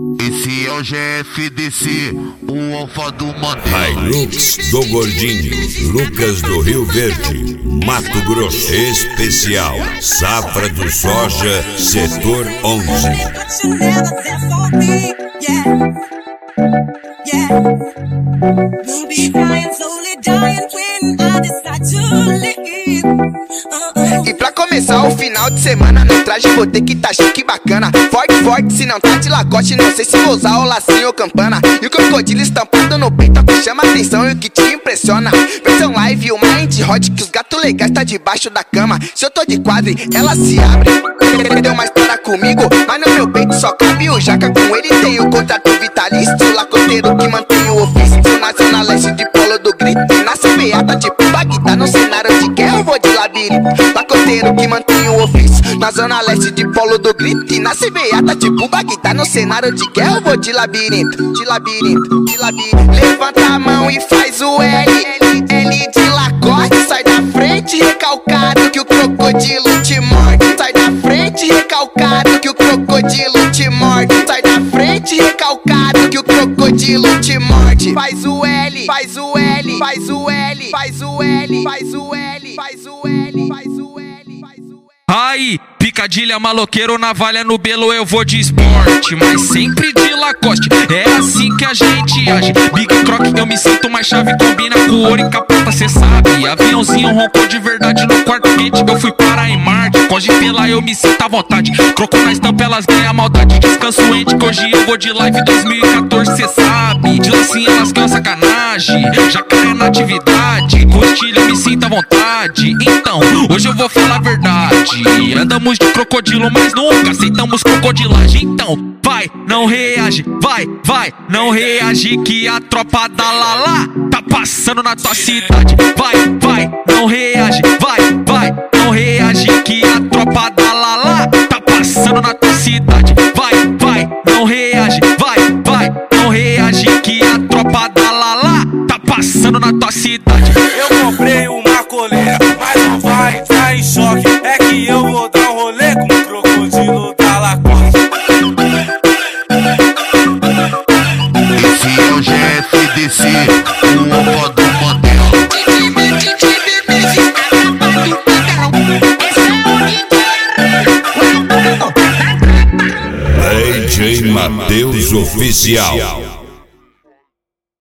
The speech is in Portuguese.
Esse é o GFDC, o alfa do Mandela. Hilux do Gordinho, Lucas do Rio Verde, Mato Grosso. Especial, Safra do Soja, Setor 11. E pra começar o final de semana, no traje vou ter que tá chique bacana. Forte, forte, se não tá de Lacoste, não sei se vou usar o lacinho ou campana. E o crocodilo estampado no peito é o que chama atenção e o que te impressiona. Versão live, o mind hot, que os gatos legais tá debaixo da cama. Se eu tô de quadre, ela se abre. Deu uma história comigo, mas no meu peito só cabe o jaca. Com ele tem o contrato vitalício, lacoteiro que mantém o ofício. Na zona leste de Polo do Grito, e na CPA tipo Bagdá. No cenário de guerra eu vou de labirinto, lacoteiro que mantém o ofício. Na zona leste de Polo do Grito, e na CBA tipo Bagdá. No cenário de guerra eu vou de labirinto, de labirinto, de labirinto. Levanta a mão e faz o L, L de Lacoste. Sai da frente recalcado que o crocodilo te morde. Sai da frente recalcado que o crocodilo te morde. Sai da frente recalcado que o crocodilo te morde. Faz o L, faz o L, faz o L, faz o L, faz o L, faz o L, faz o L, faz o L. Aí, picadilha, maloqueiro, navalha no belo, eu vou de esporte, mas sempre de Lacoste, é assim que a gente age. Big Croc, eu me sinto mais chave, combina com ouro e capota, cê sabe. Aviãozinho roncou de verdade no quarto quente, eu fui parar em Marte. Pode pela, eu me sinto à vontade, croco na estampa, elas ganham maldade. Descanso ente, que hoje eu vou de live 2014, cê sabe. De lacinha elas ganham sacanagem, jacaré na atividade. Com estilo eu me sinto à vontade, então, hoje eu vou falar a verdade. Andamos de crocodilo, mas nunca aceitamos crocodilagem. Então, vai, não reage, vai, vai, não reage que a tropa da Lala tá passando na tua cidade. Vai, vai, não reage, vai, vai, não reage que a tropa da Lala tá passando na tua cidade. Vai, vai, não reage, vai, vai, não reage que a tropa da Lala tá passando na tua cidade. Eu comprei uma coleira, mas não vai entrar em choque. É que eu vou dar um rolê com o crocodilo da Lacoste. Esse é o GFDC, o alfa do Mandela. DJ Matheus Oficial.